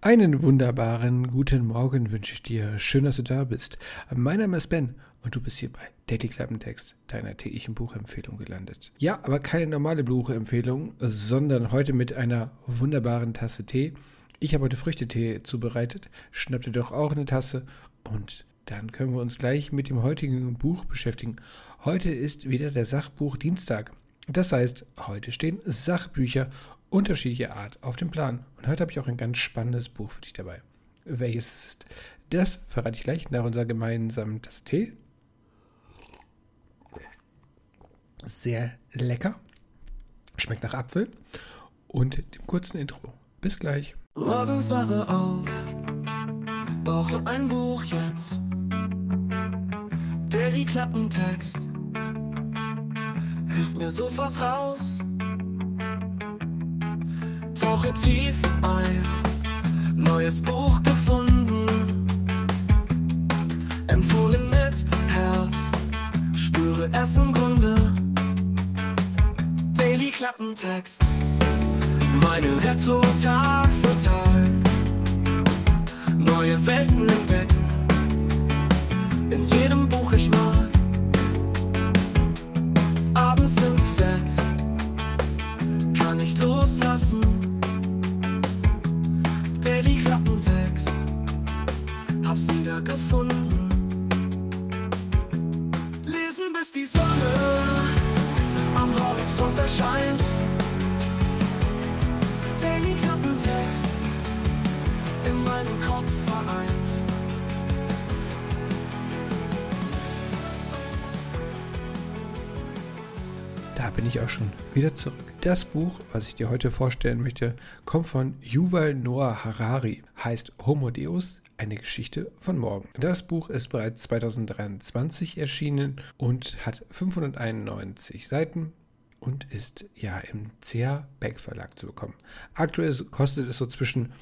Einen wunderbaren guten Morgen wünsche ich dir. Schön, dass du da bist. Mein Name ist Ben und du bist hier bei Daily Klappentext, deiner täglichen Buchempfehlung gelandet. Ja, aber keine normale Buchempfehlung, sondern heute mit einer wunderbaren Tasse Tee. Ich habe heute Früchtetee zubereitet. Schnapp dir doch auch eine Tasse und dann können wir uns gleich mit dem heutigen Buch beschäftigen. Heute ist wieder der Sachbuchdienstag. Das heißt, heute stehen Sachbücher unterschiedlicher Art auf dem Plan. Und heute habe ich auch ein ganz spannendes Buch für dich dabei. Welches es ist, das verrate ich gleich nach unserer gemeinsamen Tasse Tee. Sehr lecker. Schmeckt nach Apfel. Und dem kurzen Intro. Bis gleich. Morgens wache auf, brauche ein Buch jetzt. Daily Klappentext hilft mir sofort raus. Tauche tief ein, neues Buch gefunden. Empfohlen mit Herz, spüre es im Grunde. Daily Klappentext, meine Rettung Tag für Tag. Neue Welten entdecken, in jedem Buch ich mag. Abends ins Bett, kann nicht loslassen. Daily Klappentext, hab's wieder gefunden. Lesen bis die Sonne am Horizont erscheint. Daily Klappentext, in meinem Kopf vereint. Da bin ich auch schon wieder zurück. Das Buch, was ich dir heute vorstellen möchte, kommt von Yuval Noah Harari, heißt Homo Deus, eine Geschichte von morgen. Das Buch ist bereits 2023 erschienen und hat 591 Seiten und ist ja im C.H. Beck Verlag zu bekommen. Aktuell kostet es so zwischen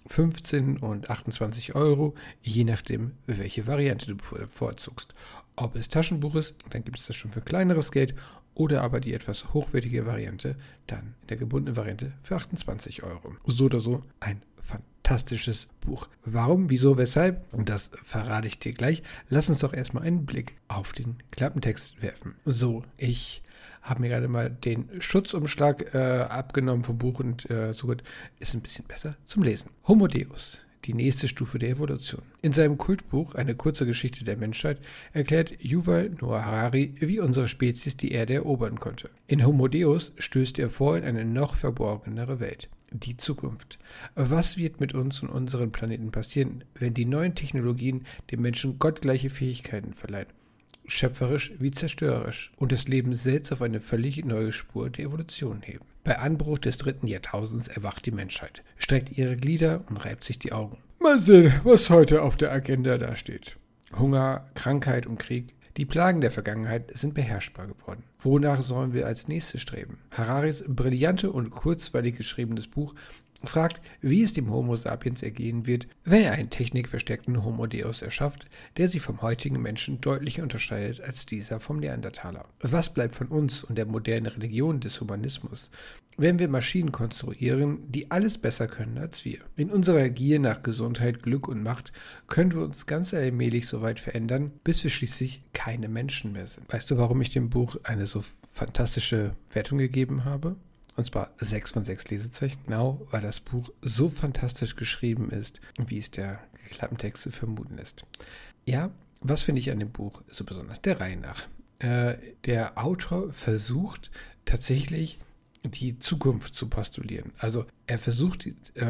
15 und 28 Euro, je nachdem, welche Variante du bevorzugst. Ob es Taschenbuch ist, dann gibt es das schon für kleineres Geld, oder aber die etwas hochwertige Variante, dann in der gebundenen Variante für 28 Euro. So oder so ein fantastisches Buch. Warum, wieso, weshalb? Das verrate ich dir gleich. Lass uns doch erstmal einen Blick auf den Klappentext werfen. So, ich habe mir gerade mal den Schutzumschlag abgenommen vom Buch und so gut, ist ein bisschen besser zum Lesen. Homo Deus, die nächste Stufe der Evolution. In seinem Kultbuch Eine kurze Geschichte der Menschheit erklärt Yuval Noah Harari, wie unsere Spezies die Erde erobern konnte. In Homo Deus stößt er vor in eine noch verborgenere Welt. Die Zukunft. Was wird mit uns und unserem Planeten passieren, wenn die neuen Technologien dem Menschen gottgleiche Fähigkeiten verleihen? Schöpferisch wie zerstörerisch und das Leben selbst auf eine völlig neue Spur der Evolution heben. Bei Anbruch des 3. Jahrtausends erwacht die Menschheit, streckt ihre Glieder und reibt sich die Augen. Mal sehen, was heute auf der Agenda da steht. Hunger, Krankheit und Krieg, die Plagen der Vergangenheit sind beherrschbar geworden. Wonach sollen wir als nächstes streben? Hararis brillante und kurzweilig geschriebenes Buch fragt, wie es dem Homo sapiens ergehen wird, wenn er einen technikverstärkten Homo Deus erschafft, der sich vom heutigen Menschen deutlich unterscheidet als dieser vom Neandertaler. Was bleibt von uns und der modernen Religion des Humanismus, wenn wir Maschinen konstruieren, die alles besser können als wir? In unserer Gier nach Gesundheit, Glück und Macht können wir uns ganz allmählich so weit verändern, bis wir schließlich keine Menschen mehr sind. Weißt du, warum ich dem Buch eine so fantastische Wertung gegeben habe? Und zwar 6 von 6 Lesezeichen, genau, weil das Buch so fantastisch geschrieben ist, wie es der Klappentext zu vermuten ist. Ja, was finde ich an dem Buch so besonders? Der Reihe nach. Der Autor versucht tatsächlich die Zukunft zu postulieren. Also er versucht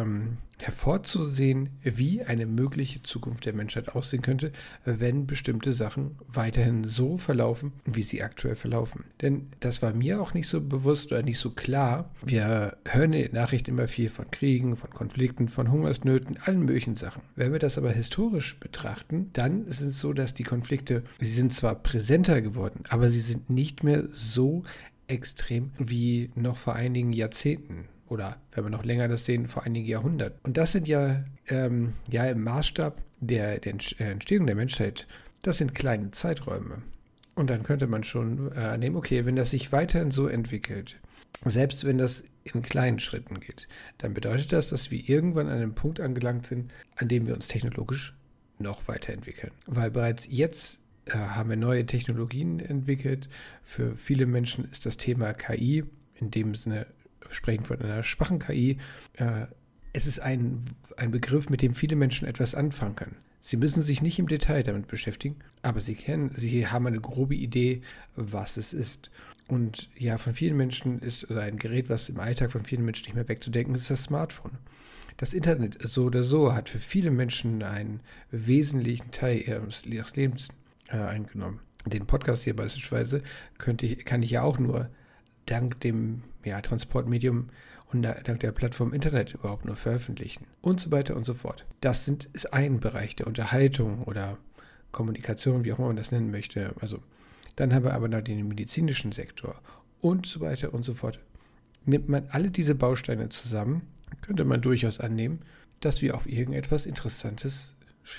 hervorzusehen, wie eine mögliche Zukunft der Menschheit aussehen könnte, wenn bestimmte Sachen weiterhin so verlaufen, wie sie aktuell verlaufen. Denn das war mir auch nicht so bewusst oder nicht so klar. Wir hören in den Nachrichten immer viel von Kriegen, von Konflikten, von Hungersnöten, allen möglichen Sachen. Wenn wir das aber historisch betrachten, dann ist es so, dass die Konflikte, sie sind zwar präsenter geworden, aber sie sind nicht mehr so extrem wie noch vor einigen Jahrzehnten oder, wenn wir noch länger das sehen, vor einigen Jahrhunderten. Und das sind ja im Maßstab der Entstehung der Menschheit, das sind kleine Zeiträume. Und dann könnte man schon nehmen, okay, wenn das sich weiterhin so entwickelt, selbst wenn das in kleinen Schritten geht, dann bedeutet das, dass wir irgendwann an einem Punkt angelangt sind, an dem wir uns technologisch noch weiterentwickeln. Weil bereits jetzt haben wir neue Technologien entwickelt. Für viele Menschen ist das Thema KI, in dem Sinne sprechen von einer schwachen KI, es ist ein Begriff, mit dem viele Menschen etwas anfangen können. Sie müssen sich nicht im Detail damit beschäftigen, aber sie haben eine grobe Idee, was es ist. Und ja, von vielen Menschen ist ein Gerät, was im Alltag von vielen Menschen nicht mehr wegzudenken ist, das Smartphone. Das Internet so oder so hat für viele Menschen einen wesentlichen Teil ihres Lebens eingenommen. Den Podcast hier beispielsweise kann ich ja auch nur dank dem Transportmedium und dank der Plattform Internet überhaupt nur veröffentlichen und so weiter und so fort. Das ist ein Bereich der Unterhaltung oder Kommunikation, wie auch immer man das nennen möchte. Also dann haben wir aber noch den medizinischen Sektor und so weiter und so fort. Nimmt man alle diese Bausteine zusammen, könnte man durchaus annehmen, dass wir auf irgendetwas Interessantes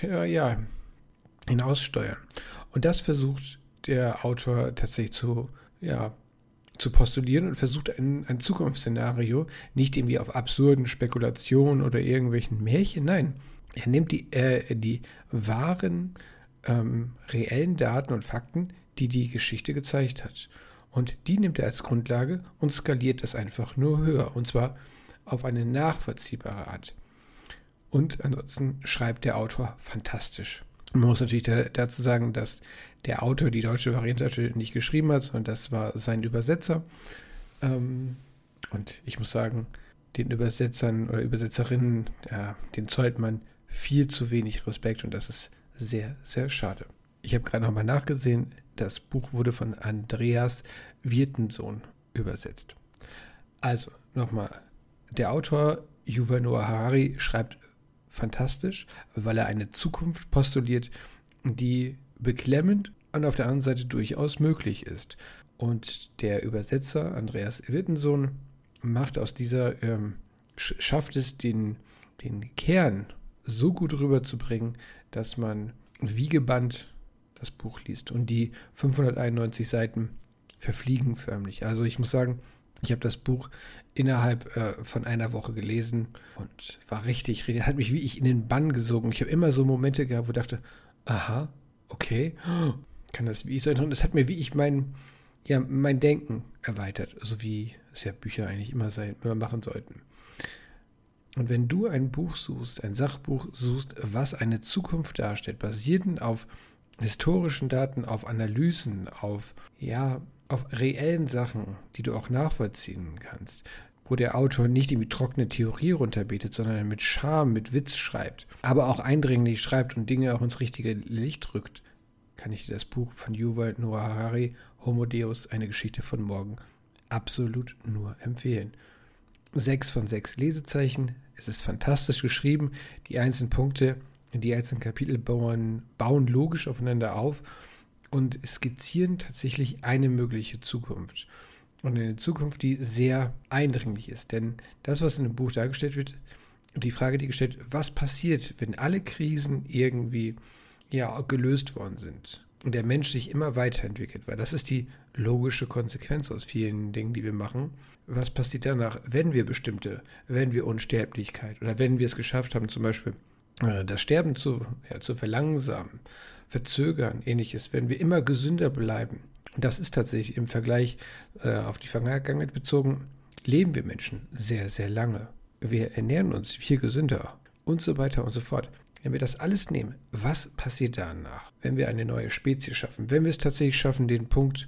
hinaussteuern. Und das versucht der Autor tatsächlich zu postulieren und versucht ein Zukunftsszenario, nicht irgendwie auf absurden Spekulationen oder irgendwelchen Märchen, nein, er nimmt die wahren, reellen Daten und Fakten, die Geschichte gezeigt hat. Und die nimmt er als Grundlage und skaliert das einfach nur höher, und zwar auf eine nachvollziehbare Art. Und ansonsten schreibt der Autor fantastisch. Man muss natürlich dazu sagen, dass der Autor die deutsche Variante nicht geschrieben hat, sondern das war sein Übersetzer. Und ich muss sagen, den Übersetzern oder Übersetzerinnen, den zollt man viel zu wenig Respekt, und das ist sehr, sehr schade. Ich habe gerade nochmal nachgesehen, das Buch wurde von Andreas Wirtensohn übersetzt. Also nochmal, der Autor Yuval Noah Harari schreibt fantastisch, weil er eine Zukunft postuliert, die beklemmend und auf der anderen Seite durchaus möglich ist. Und der Übersetzer Andreas Wirtensohn macht aus dieser, schafft es, den Kern so gut rüberzubringen, dass man wie gebannt das Buch liest. Und die 591 Seiten verfliegen förmlich. Also ich muss sagen, ich habe das Buch innerhalb von einer Woche gelesen und war hat mich wie ich in den Bann gesogen. Ich habe immer so Momente gehabt, wo ich dachte, aha, okay, kann das wie ich sein? Und es hat mir wie ich mein Denken erweitert, so wie es ja Bücher eigentlich immer machen sollten. Und wenn du ein Buch suchst, ein Sachbuch suchst, was eine Zukunft darstellt, basierend auf historischen Daten, auf Analysen, auf reellen Sachen, die du auch nachvollziehen kannst, wo der Autor nicht irgendwie trockene Theorie runterbetet, sondern mit Charme, mit Witz schreibt, aber auch eindringlich schreibt und Dinge auch ins richtige Licht rückt, kann ich dir das Buch von Yuval Noah Harari, Homo Deus, eine Geschichte von morgen, absolut nur empfehlen. 6 von 6 Lesezeichen, es ist fantastisch geschrieben, die einzelnen Punkte, die einzelnen Kapitel bauen logisch aufeinander auf und skizzieren tatsächlich eine mögliche Zukunft. Und eine Zukunft, die sehr eindringlich ist. Denn das, was in dem Buch dargestellt wird, die Frage, die gestellt wird, was passiert, wenn alle Krisen irgendwie gelöst worden sind und der Mensch sich immer weiterentwickelt, weil das ist die logische Konsequenz aus vielen Dingen, die wir machen. Was passiert danach, wenn wir Unsterblichkeit oder wenn wir es geschafft haben, zum Beispiel das Sterben zu verlangsamen, verzögern, ähnliches, wenn wir immer gesünder bleiben. Und das ist tatsächlich im Vergleich auf die Vergangenheit bezogen, leben wir Menschen sehr, sehr lange. Wir ernähren uns viel gesünder und so weiter und so fort. Wenn wir das alles nehmen, was passiert danach, wenn wir eine neue Spezies schaffen? Wenn wir es tatsächlich schaffen, den Punkt,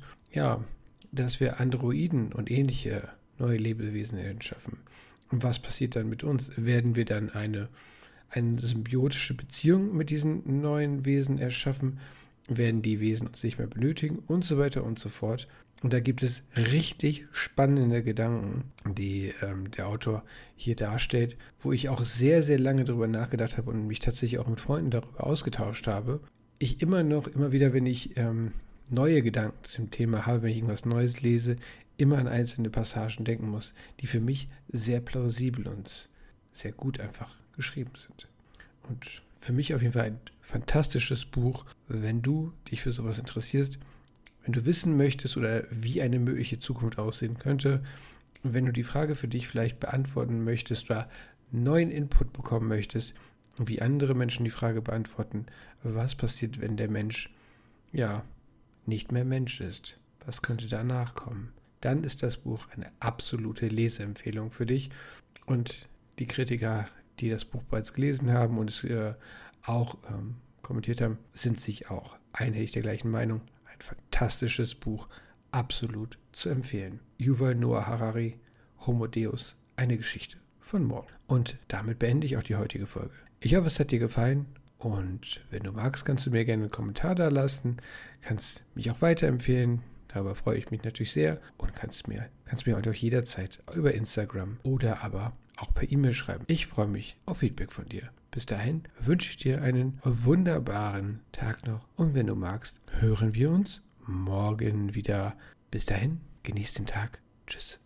dass wir Androiden und ähnliche neue Lebewesen schaffen. Und was passiert dann mit uns? Werden wir dann eine symbiotische Beziehung mit diesen neuen Wesen erschaffen? Werden die Wesen uns nicht mehr benötigen? Und so weiter und so fort. Und da gibt es richtig spannende Gedanken, die der Autor hier darstellt, wo ich auch sehr, sehr lange darüber nachgedacht habe und mich tatsächlich auch mit Freunden darüber ausgetauscht habe. Ich immer wieder, wenn ich neue Gedanken zum Thema habe, wenn ich irgendwas Neues lese, immer an einzelne Passagen denken muss, die für mich sehr plausibel und sehr gut einfach geschrieben sind. Und für mich auf jeden Fall ein fantastisches Buch, wenn du dich für sowas interessierst, wenn du wissen möchtest oder wie eine mögliche Zukunft aussehen könnte, Und wenn du die Frage für dich vielleicht beantworten möchtest oder neuen Input bekommen möchtest, wie andere Menschen die Frage beantworten, was passiert, wenn der Mensch, nicht mehr Mensch ist? Was könnte danach kommen? Dann ist das Buch eine absolute Leseempfehlung für dich. Und die Kritiker, die das Buch bereits gelesen haben und es auch kommentiert haben, sind sich auch einhellig der gleichen Meinung. Ein fantastisches Buch, absolut zu empfehlen. Yuval Noah Harari, Homo Deus, eine Geschichte von morgen. Und damit beende ich auch die heutige Folge. Ich hoffe, es hat dir gefallen und wenn du magst, kannst du mir gerne einen Kommentar da lassen, kannst mich auch weiterempfehlen. Darüber freue ich mich natürlich sehr und kannst mir auch jederzeit über Instagram oder aber auch per E-Mail schreiben. Ich freue mich auf Feedback von dir. Bis dahin wünsche ich dir einen wunderbaren Tag noch und wenn du magst, hören wir uns morgen wieder. Bis dahin, genieß den Tag. Tschüss.